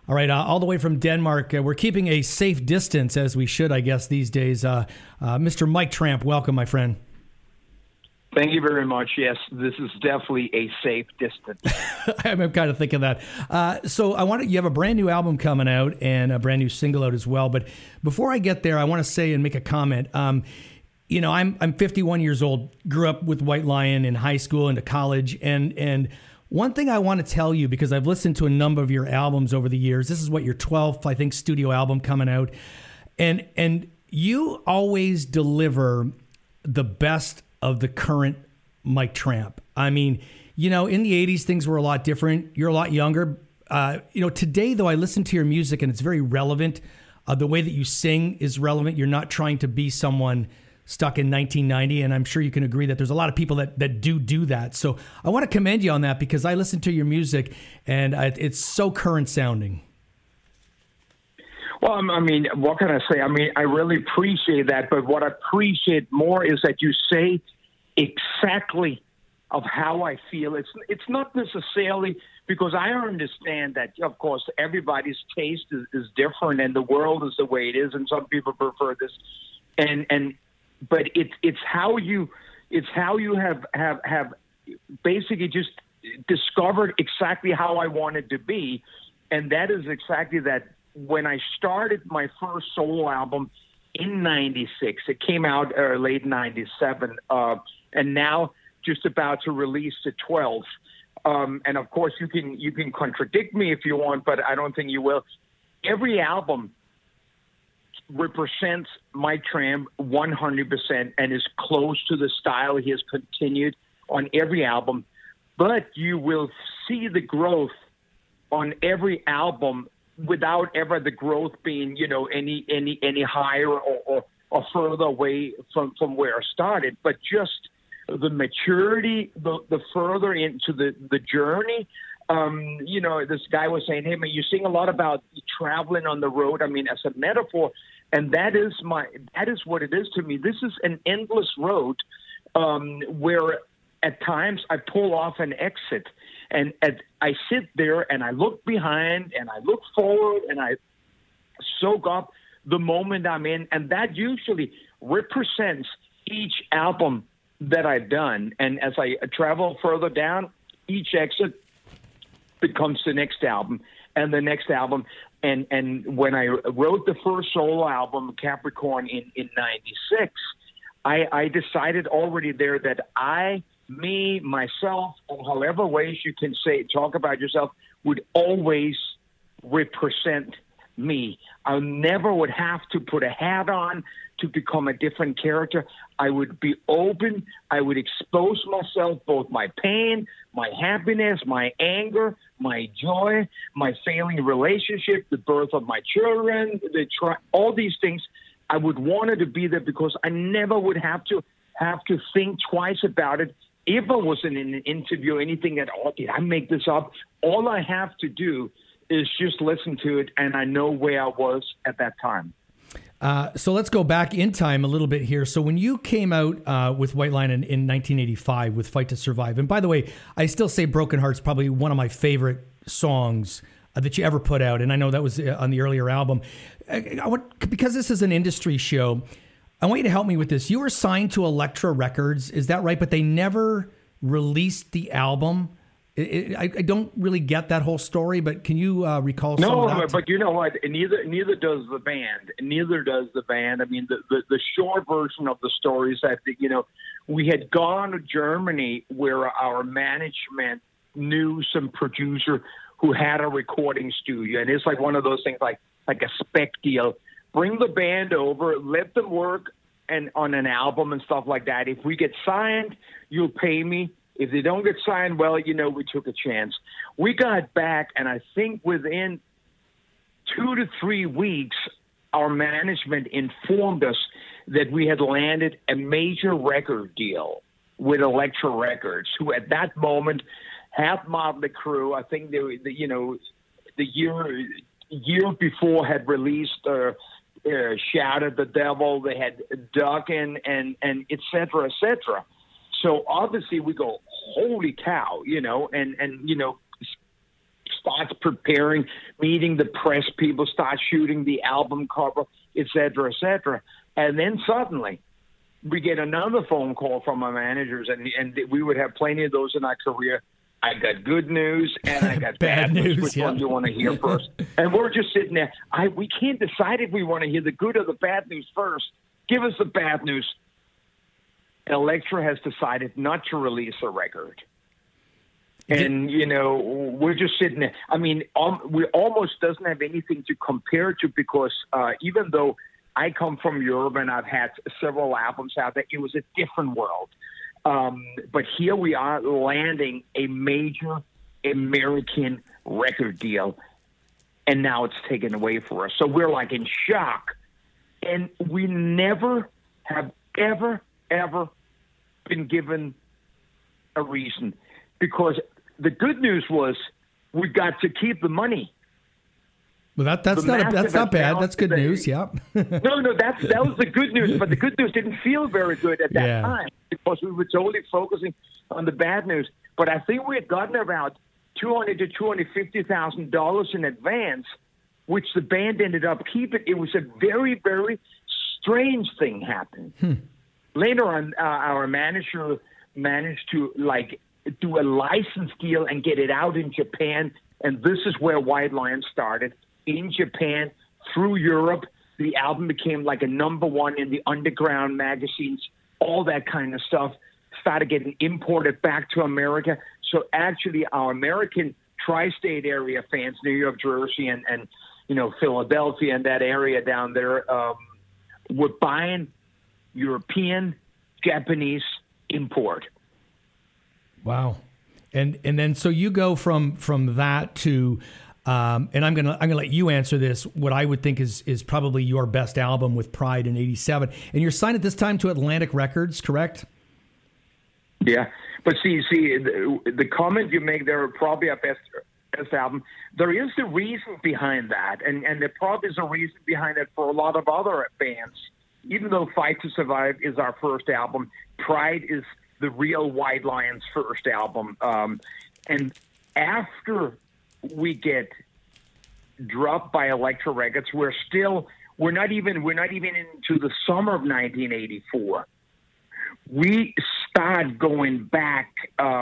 All right, all the way from Denmark. We're keeping a safe distance, as we should, I guess, these days. Mr. Mike Tramp, welcome, my friend. Thank you very much. Yes, this is definitely a safe distance. I'm kind of thinking that. So you have a brand new album coming out and a brand new single out as well. But before I get there, I want to say and make a comment. I'm 51 years old, grew up with White Lion in high school, into college, and one thing I want to tell you, because I've listened to a number of your albums over the years, this is what, your 12th, I think, studio album coming out, and you always deliver the best of the current Mike Tramp. I mean, in the 80s, things were a lot different. You're a lot younger. Today, though, I listen to your music and it's very relevant. The way that you sing is relevant. You're not trying to be someone stuck in 1990, and I'm sure you can agree that there's a lot of people that do that. So I want to commend you on that, because I listen to your music and it's so current sounding. Well, I mean, what can I say? I mean, I really appreciate that, but what I appreciate more is that you say exactly of how I feel. It's not necessarily because I understand that, of course, everybody's taste is different, and the world is the way it is, and some people prefer this, but it's how you have basically just discovered exactly how I wanted to be, and that is exactly that. When I started my first solo album in '96, it came out late '97, and now just about to release the 12th. And of course, you can contradict me if you want, but I don't think you will. Every album represents Mike Tramp 100% and is close to the style he has continued on every album. But you will see the growth on every album without ever the growth being, any higher or further away from where I started, but just the maturity, the further into the journey. This guy was saying, hey, man, you sing a lot about traveling on the road. I mean, as a metaphor, and that is what it is to me. This is an endless road where at times I pull off an exit. And I sit there and I look behind and I look forward and I soak up the moment I'm in. And that usually represents each album that I've done. And as I travel further down, each exit becomes the next album and the next album. And when I wrote the first solo album, Capricorn, in '96, I decided already there that me, myself, or however ways you can talk about yourself, would always represent me. I never would have to put a hat on to become a different character. I would be open. I would expose myself, both my pain, my happiness, my anger, my joy, my failing relationship, the birth of my children, all these things. I would want it to be there because I never would have to think twice about it. If I was in an interview, anything that, did I make this up? All I have to do is just listen to it, and I know where I was at that time. So let's go back in time a little bit here. So when you came out with White Lion in 1985 with Fight to Survive, and by the way, I still say Broken Heart's probably one of my favorite songs that you ever put out, and I know that was on the earlier album. Because this is an industry show, I want you to help me with this. You were signed to Elektra Records, is that right? But they never released the album. I don't really get that whole story, but can you recall some of that? No, but you know what? Neither does the band. Neither does the band. I mean, the short version of the story is that, we had gone to Germany where our management knew some producer who had a recording studio. And it's like one of those things like a spec deal. Bring the band over, let them work on an album and stuff like that. If we get signed, you'll pay me. If they don't get signed, well, we took a chance. We got back, and I think within 2 to 3 weeks, our management informed us that we had landed a major record deal with Elektra Records, who at that moment had Motley Crue. I think the year before had released Shout at the Devil. They had Duckin' and et cetera, et cetera. So obviously we go, holy cow, and starts preparing, meeting the press people, start shooting the album cover, et cetera, et cetera. And then suddenly we get another phone call from our managers, and we would have plenty of those in our career. I got good news and I got bad news. Which one do you want to hear first? And we're just sitting there. We can't decide if we want to hear the good or the bad news first. Give us the bad news. Elektra has decided not to release a record. And, we're just sitting there. I mean, we almost doesn't have anything to compare to because even though I come from Europe and I've had several albums out there, it was a different world. But here we are landing a major American record deal, and now it's taken away from us. So we're like in shock. And we never have ever been given a reason, because the good news was we got to keep the money. Well, that's not bad. That's good news. Yeah. No, that was the good news. But the good news didn't feel very good at that time because we were totally focusing on the bad news. But I think we had gotten about $200,000 to $250,000 in advance, which the band ended up keeping. It was a very, very strange thing happened. Later on, our manager managed to do a license deal and get it out in Japan. And this is where White Lion started. In Japan, through Europe, the album became like a #1 in the underground magazines, all that kind of stuff. Started getting imported back to America. So actually our American tri-state area fans, New York, Jersey, and Philadelphia and that area down there, were buying European, Japanese import. Wow. And then so you go from that to and I'm gonna let you answer this. What I would think is probably your best album with Pride in '87, and you're signed at this time to Atlantic Records, correct? Yeah, but see, the comment you make there are probably our best album. There is a reason behind that, and there probably is a reason behind it for a lot of other bands. Even though Fight to Survive is our first album, Pride is the real White Lion's first album, and after we get dropped by Elektra Records, we're not even into the summer of 1984. We start going back,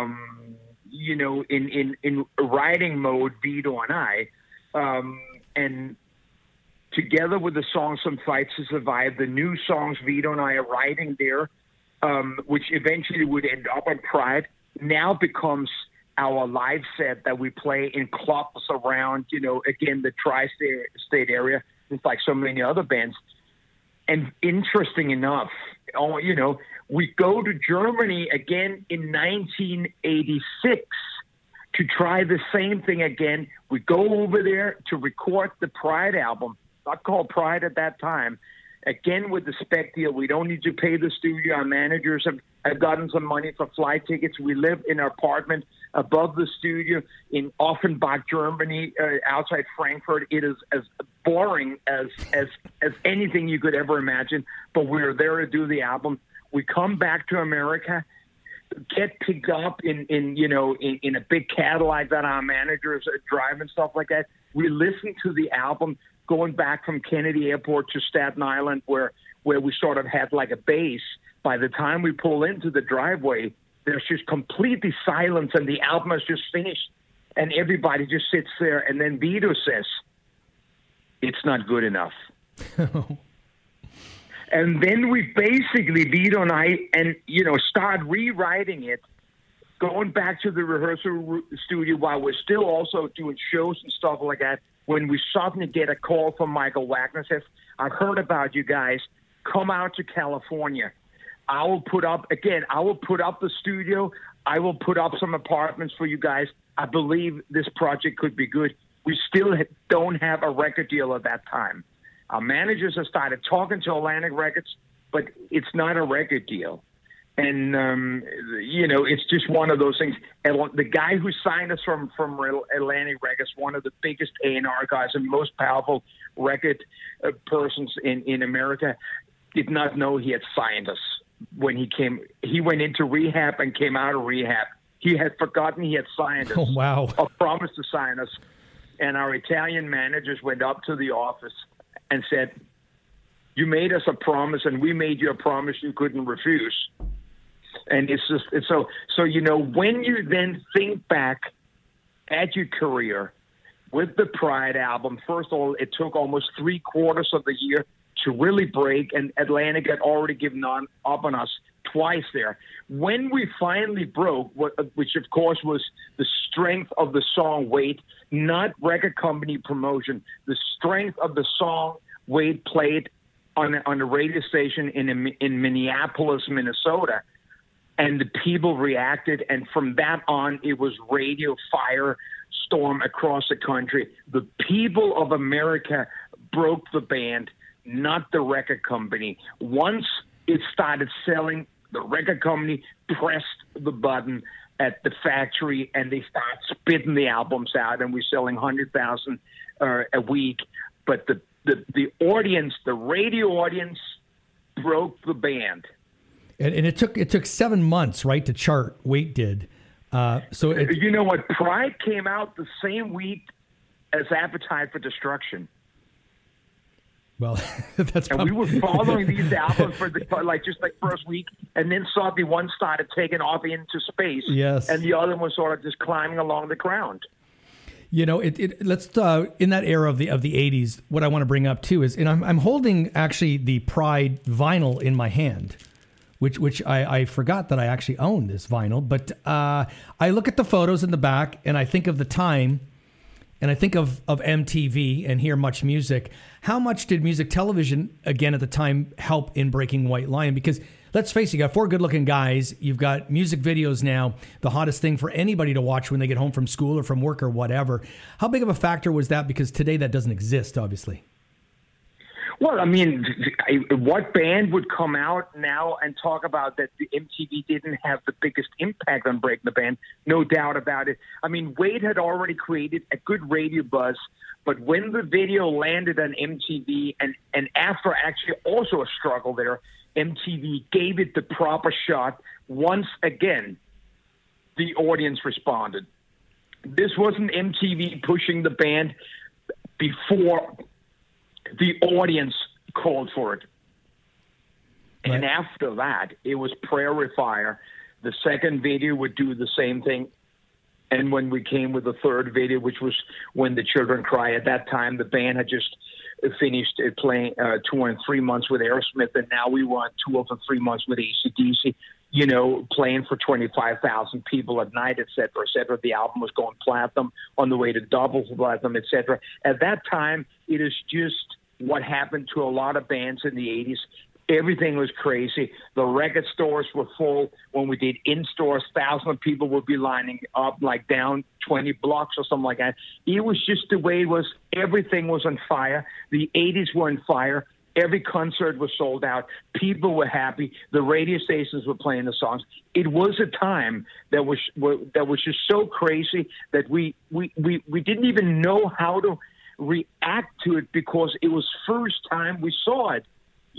in writing mode, Vito and I, and together with the songs from Fight to Survive, the new songs Vito and I are writing there, which eventually would end up on Pride, now becomes our live set that we play in clubs around, again, the tri-state area. It's like so many other bands. And interesting enough, we go to Germany again in 1986 to try the same thing again. We go over there to record the Pride album, not called Pride at that time. Again, with the spec deal, we don't need to pay the studio. Our managers have gotten some money for flight tickets. We live in an apartment above the studio in Offenbach, Germany, outside Frankfurt. It is as boring as anything you could ever imagine, but we're there to do the album. We come back to America, get picked up in a big Cadillac that our managers drive and stuff like that. We listen to the album going back from Kennedy Airport to Staten Island, where we sort of had like a base. By the time we pull into the driveway, there's just completely silence, and the album is just finished, and everybody just sits there. And then Vito says, "It's not good enough." And then we basically, Vito and I, start rewriting it, going back to the rehearsal studio while we're still also doing shows and stuff like that. When we suddenly get a call from Michael Wagner, says, "I've heard about you guys. Come out to California. I will put up the studio. I will put up some apartments for you guys. I believe this project could be good." We still don't have a record deal at that time. Our managers have started talking to Atlantic Records, but it's not a record deal. And, it's just one of those things. And the guy who signed us from Atlantic Records, one of the biggest A&R guys and most powerful record persons in America, did not know he had signed us when he came. He went into rehab and came out of rehab He had forgotten he had signed us. Oh, wow. A promise to sign us. And our Italian managers went up to the office and said, you made us a promise, and we made you a promise you couldn't refuse. And it's just so when you then think back at your career with the Pride album, first of all, it took almost 3/4 of the year to really break, and Atlantic had already given up on us twice there. When we finally broke, which of course was the strength of the song Wait, not record company promotion, the strength of the song Wait played on a radio station in Minneapolis, Minnesota, and the people reacted, and from that on, it was radio firestorm across the country. The people of America broke the band, not the record company. Once it started selling, the record company pressed the button at the factory, and they started spitting the albums out, and we're selling 100,000 a week. But the audience, the radio audience, broke the band. And it took 7 months, right, to chart. Wait did. You know what? Pride came out the same week as Appetite for Destruction. Well, that's and we were following these albums for just first week, and then suddenly one started taking off into space, yes, and the other one sort of just climbing along the ground. You know, let's in that era of the 80s. What I want to bring up too is, and I'm holding actually the Pride vinyl in my hand, which I forgot that I actually own this vinyl. But I look at the photos in the back, and I think of the time. And I think of MTV and hear Much Music. How much did music television, again, at the time, help in breaking White Lion? Because let's face it, you got 4 good-looking guys. You've got music videos now, the hottest thing for anybody to watch when they get home from school or from work or whatever. How big of a factor was that? Because today that doesn't exist, obviously. Well, I mean, what band would come out now and talk about that the MTV didn't have the biggest impact on breaking the band? No doubt about it. I mean, Wade had already created a good radio buzz, but when the video landed on MTV, and after actually also a struggle there, MTV gave it the proper shot. Once again, the audience responded. This wasn't MTV pushing the band before the audience called for it. Right. And after that, it was Prairie Fire. The second video would do the same thing. And when we came with the third video, which was When the Children Cry, at that time, the band had just finished playing touring 3 months with Aerosmith, and now we were on tour for 3 months with AC/DC, playing for 25,000 people at night, et cetera, et cetera. The album was going platinum, on the way to double platinum, et cetera. At that time, it is just what happened to a lot of bands in the 80s. Everything was crazy. The record stores were full. When we did in-stores, thousands of people would be lining up down 20 blocks or something like that. It was just the way it was. Everything was on fire. The 80s were on fire. Every concert was sold out. People were happy. The radio stations were playing the songs. It was a time that was just so crazy that we didn't even know how to react to it, because it was first time we saw it.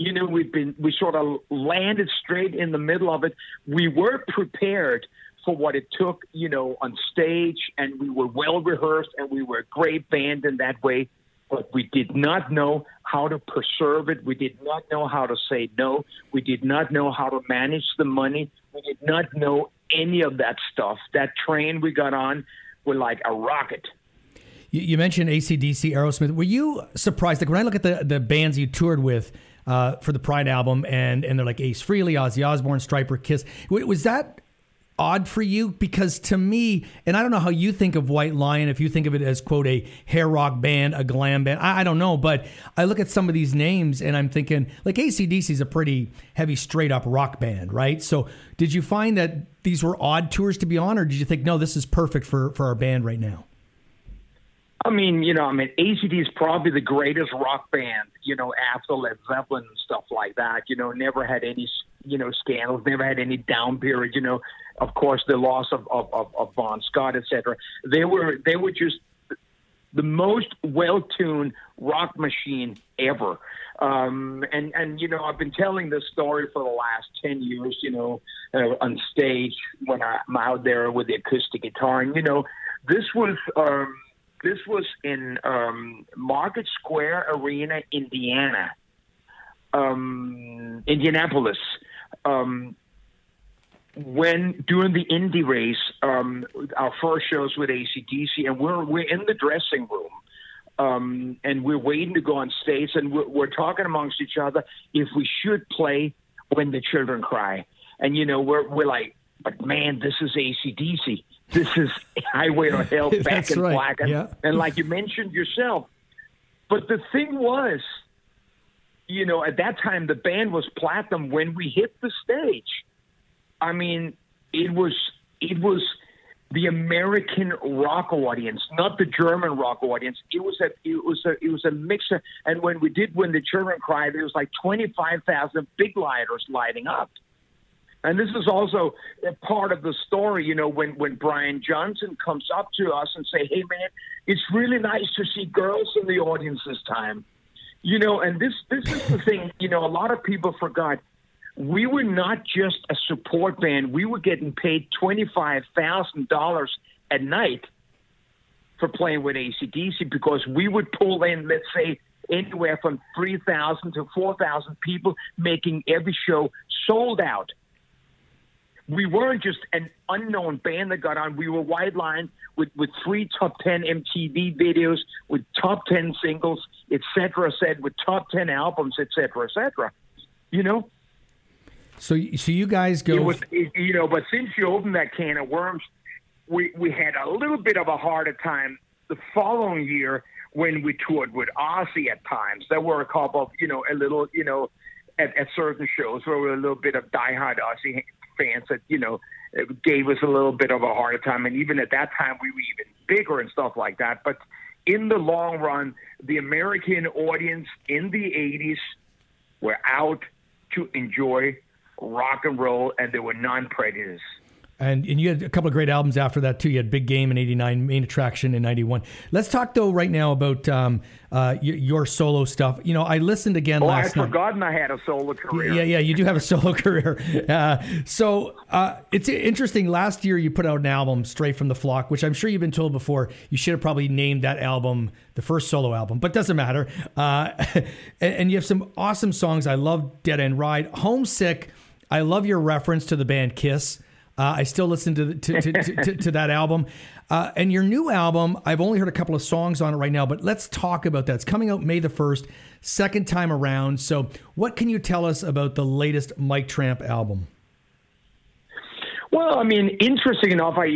We sort of landed straight in the middle of it. We were prepared for what it took, on stage, and we were well rehearsed, and we were a great band in that way. But we did not know how to preserve it. We did not know how to say no. We did not know how to manage the money. We did not know any of that stuff. That train we got on was like a rocket. You mentioned AC/DC, Aerosmith. Were you surprised? Like when I look at the bands you toured with for the Pride album, and they're like Ace Frehley, Ozzy Osbourne, Stryper, Kiss. Was that odd for you? Because to me, and I don't know how you think of White Lion, if you think of it as, quote, a hair rock band, a glam band, I don't know, but I look at some of these names and I'm thinking, like, AC/DC is a pretty heavy, straight up rock band, right? So did you find that these were odd tours to be on, or did you think, no, this is perfect for our band right now? I mean, AC/DC is probably the greatest rock band, after Led Zeppelin and stuff like that. Never had any, scandals, never had any down period. Of course, the loss of Bon Scott, et cetera. They were just the most well-tuned rock machine ever. And I've been telling this story for the last 10 years, on stage when I'm out there with the acoustic guitar. And, this was in Market Square Arena, Indianapolis. When during the Indy race, our first shows with AC/DC, and we're in the dressing room, and we're waiting to go on stage, and we're talking amongst each other if we should play When the Children Cry, and we're like, but man, this is AC/DC, this is Highway to Hell, Back in Black, and like you mentioned yourself. But the thing was, at that time the band was platinum when we hit the stage. I mean, it was the American rock audience, not the German rock audience. It was a mixer. And when we did When the Children Cry, there was like 25,000 big lighters lighting up. And this is also a part of the story, when Brian Johnson comes up to us and say, "Hey man, it's really nice to see girls in the audience this time." And this is the thing, a lot of people forgot. We were not just a support band. We were getting paid $25,000 a night for playing with AC/DC, because we would pull in, let's say, anywhere from 3,000 to 4,000 people, making every show sold out. We weren't just an unknown band that got on. We were wide line with 3 top 10 MTV videos, with top 10 singles, et cetera, with top 10 albums, et cetera, et cetera. So you guys go... but since you opened that can of worms, we had a little bit of a harder time the following year when we toured with Ozzy at times. There were a couple of, a little, at certain shows where we were a little bit of diehard Ozzy fans that, it gave us a little bit of a harder time. And even at that time, we were even bigger and stuff like that. But in the long run, the American audience in the 80s were out to enjoy rock and roll, and they were non-prejudiced. And you had a couple of great albums after that too. You had Big Game in '89, Main Attraction in '91. Let's talk though right now about your solo stuff. I listened again last night. I'd forgotten I had a solo career. Yeah, you do have a solo career. So it's interesting. Last year you put out an album, Straight from the Flock, which I'm sure you've been told before. You should have probably named that album the first solo album, but doesn't matter. And you have some awesome songs. I love Dead End Ride, Homesick. I love your reference to the band Kiss. I still listen to that album. And your new album, I've only heard a couple of songs on it right now, but let's talk about that. It's coming out May the 1st, second time around. So what can you tell us about the latest Mike Tramp album? Well, I mean, interesting enough, I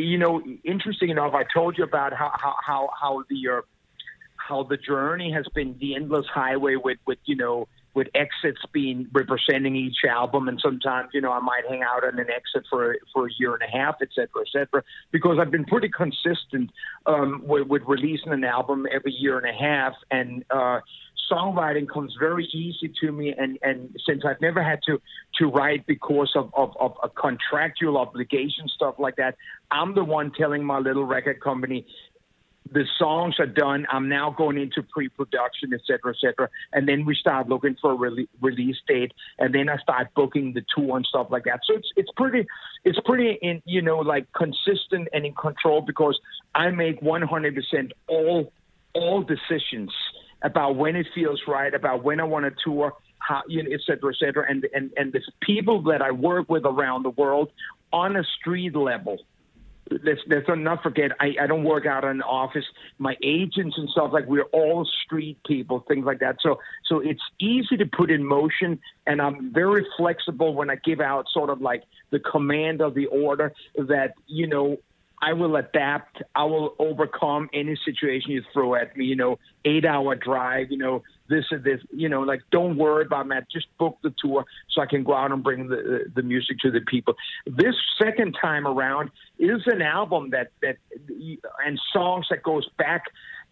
told you about how the journey has been the endless highway with exits being representing each album. And sometimes, I might hang out on an exit for a year and a half, et cetera, because I've been pretty consistent with releasing an album every year and a half. And songwriting comes very easy to me. And since I've never had to write because of a contractual obligation, stuff like that, I'm the one telling my little record company, the songs are done. I'm now going into pre-production, et cetera, and then we start looking for a release date, and then I start booking the tour and stuff like that. So it's pretty in consistent and in control, because I make 100% all decisions about when it feels right, about when I want to tour, how, et cetera, and the people that I work with around the world on a street level. Let's not forget, I don't work out in an office. My agents and stuff, like, we're all street people, things like that. So it's easy to put in motion, and I'm very flexible when I give out sort of like the command of the order that, I will adapt. I will overcome any situation you throw at me, 8-hour drive, this and this, don't worry about that. Just book the tour so I can go out and bring the music to the people. This second time around is an album that and songs that goes back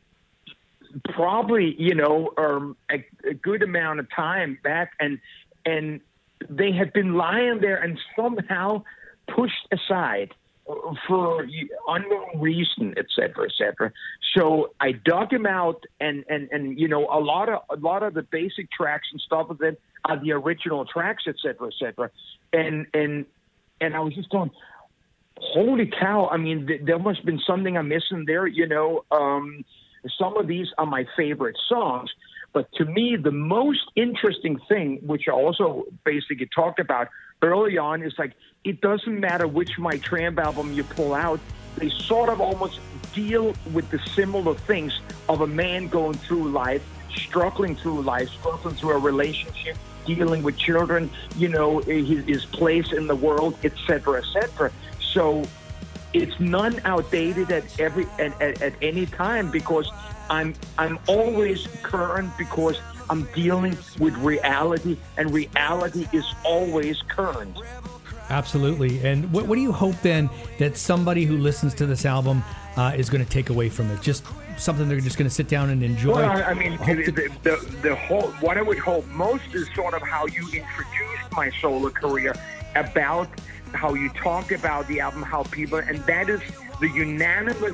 probably, a good amount of time back, and they have been lying there and somehow pushed aside for unknown reason, et cetera, et cetera. So I dug him out, and you know, a lot of the basic tracks and stuff of it are the original tracks, et cetera, et cetera. And I was just going, holy cow! I mean, there must have been something I'm missing there. You know, some of these are my favorite songs. But to me, the most interesting thing, which I also basically talked about early on, is like, it doesn't matter which Mike Tramp album you pull out, they sort of almost deal with the similar things of a man going through life, struggling through a relationship, dealing with children, you know, his place in the world, et cetera, et cetera. So it's none outdated at any time, because I'm always current, because I'm dealing with reality, and reality is always current. Absolutely. And what do you hope then that somebody who listens to this album is going to take away from it? Just something they're just going to sit down and enjoy? Well, I mean, the whole, what I would hope most is sort of how you introduced my solo career, about how you talk about the album, how people, and that is the unanimous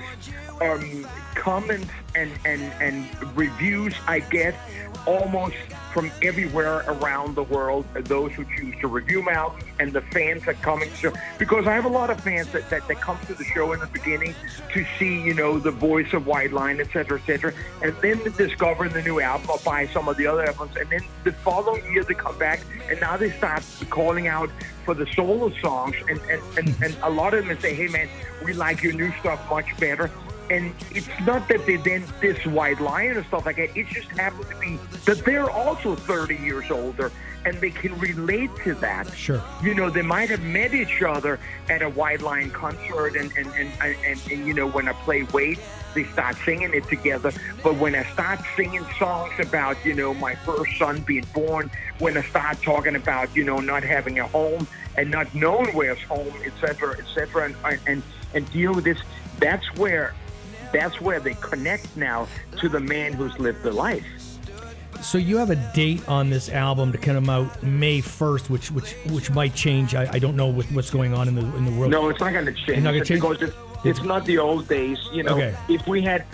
comments and reviews I get almost from everywhere around the world, those who choose to review my album, and the fans that come to the show. Because I have a lot of fans that come to the show in the beginning to see, you know, the voice of White Line, et cetera, and then discover the new album or buy some of the other albums. And then the following year they come back, and now they start calling out for the solo songs. And a lot of them say, hey, man, we like your new stuff much better. And it's not that they then diss White Lion and stuff like that. It just happens to be that they're also 30 years older, and they can relate to that. Sure. You know, they might have met each other at a White Lion concert, and you know, when I play Wait, they start singing it together. But when I start singing songs about, you know, my first son being born, when I start talking about, you know, not having a home and not knowing where's home, et cetera, and deal with this, that's where they connect now to the man who's lived the life. So you have a date on this album to come out May 1st, which might change. I don't know with what's going on in the world. No, it's not going to change. It's not going to change? Because it's not the old days. You know, okay. If we had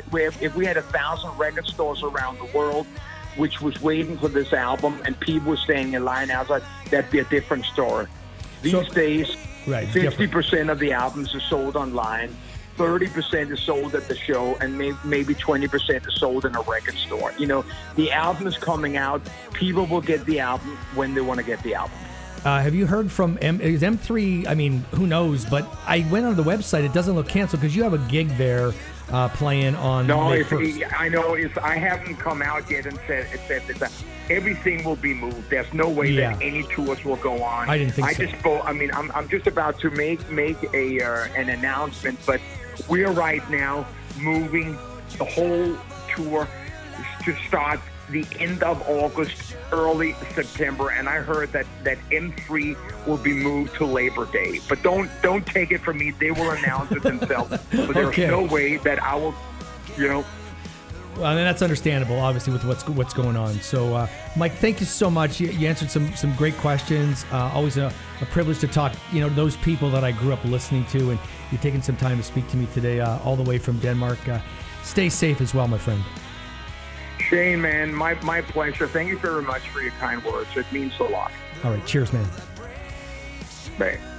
1,000 record stores around the world which was waiting for this album, and people were staying in line outside, that'd be a different story. These days, right, 50% of the albums are sold online. 30% is sold at the show, and maybe 20% is sold in a record store. You know, the album is coming out. People will get the album when they want to get the album. Have you heard from is M3? I mean, who knows? But I went on the website. It doesn't look canceled because you have a gig there playing on. No, May 1st. I know. I haven't come out yet and said that everything will be moved. There's no way that any tours will go on. I didn't think so. I'm just about to make an announcement, but we're right now moving the whole tour to start the end of August, early September, and I heard that M3 will be moved to Labor Day. But don't take it from me; they will announce it themselves. But there's no way that I will, you know. Well, and that's understandable, obviously, with what's going on. So, Mike, thank you so much. You answered some great questions. Always a privilege to talk, you know, to those people that I grew up listening to, and you've taken some time to speak to me today, all the way from Denmark. Stay safe as well, my friend. Shane, man, my pleasure. Thank you very much for your kind words. It means a lot. All right, cheers, man. Bye.